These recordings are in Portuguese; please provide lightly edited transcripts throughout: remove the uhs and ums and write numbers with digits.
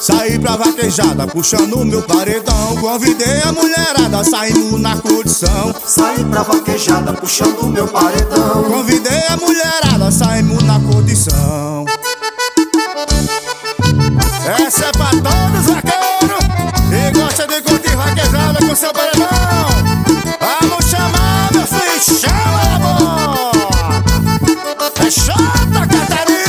Saí pra vaquejada, puxando meu paredão. Convidei a mulherada, saímos na curtição. Saí pra vaquejada, puxando meu paredão. Convidei a mulherada, saímos na curtição. Essa é pra todos vaqueiros e gosta de curtir vaquejada com seu paredão. Vamos chamar, meu filho, chama, amor. É Chata Catarina.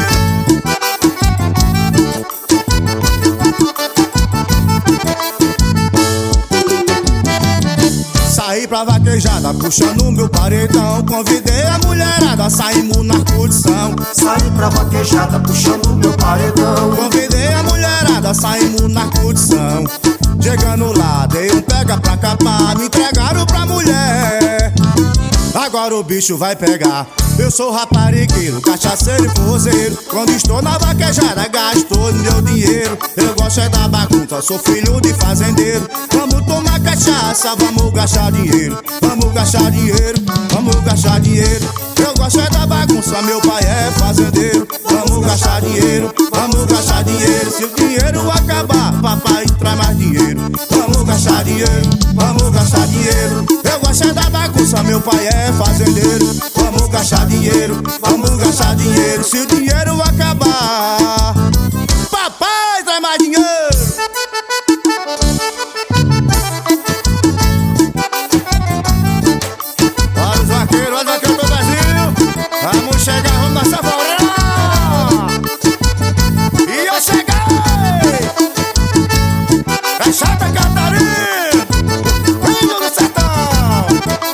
Saí pra vaquejada, puxando meu paredão. Convidei a mulherada, saímos na curtição. Saí pra vaquejada, puxando meu paredão. Convidei a mulherada, saímos na curtição. Chegando lá, dei um pega pra capar. Me entregaram pra mulher. Agora o bicho vai pegar. Eu sou raparigueiro, cachaceiro e forrozeiro. Quando estou na vaquejada, gasto todo meu dinheiro. Eu gosto é da bagunça, sou filho de fazendeiro. Vamos tomar cachaça, vamos gastar dinheiro. Vamos gastar dinheiro, vamos gastar dinheiro. Eu gosto é da bagunça, meu pai é fazendeiro. Vamos gastar dinheiro, vamos gastar dinheiro. Se o dinheiro acabar, papai traz mais dinheiro. Vamos gastar dinheiro, vamos gastar dinheiro. Eu gosto é da bagunça, meu pai é fazendeiro. Vamos gastar dinheiro, vamos gastar dinheiro. Se o dinheiro acabar, papai traz mais dinheiro. Olha os vaqueiros do Brasil. Vamos chegar, vamos dançar forró. E eu cheguei. É Chata Catarina, filho do sertão.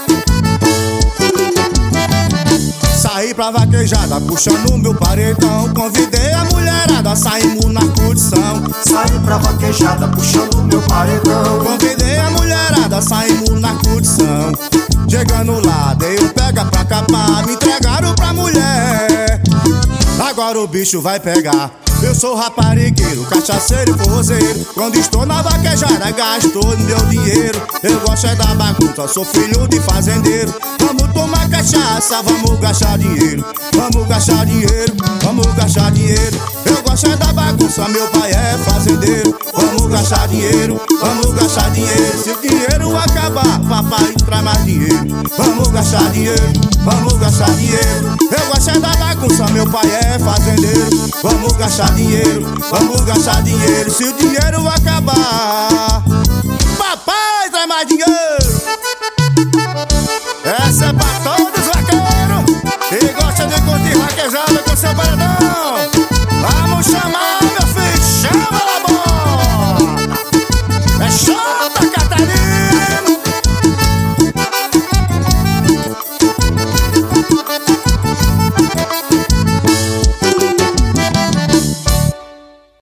Saí pra vaquejada, puxando meu paredão. Convidei a mulherada, saímos na curtição. Saí pra vaquejada, puxando meu paredão. Convidei a mulherada, saímos na curtição. Chegando lá, dei um pega pra capar. Me entregaram pra mulher. Agora o bicho vai pegar. Eu sou raparigueiro, cachaceiro e forrozeiro. Quando estou na vaquejada, gasto todo meu dinheiro. Eu gosto é da bagunça, sou filho de fazendeiro. Vamos tomar cachaça, vamos gastar dinheiro. Vamos gastar dinheiro, vamos gastar dinheiro. Eu gosto é da bagunça, meu pai é fazendeiro. Vamos gastar dinheiro, vamos gastar dinheiro. Se o dinheiro acabar, papai traz mais dinheiro. Vamos gastar dinheiro, vamos gastar dinheiro. Eu gosto é da bagunça, meu pai é fazendeiro. Vamos gastar dinheiro, vamos gastar dinheiro. Se o dinheiro acabar, papai traz mais dinheiro. Essa é pra todos vaqueiros que gosta de curtir vaquejada com seu paredão. Vamos chamar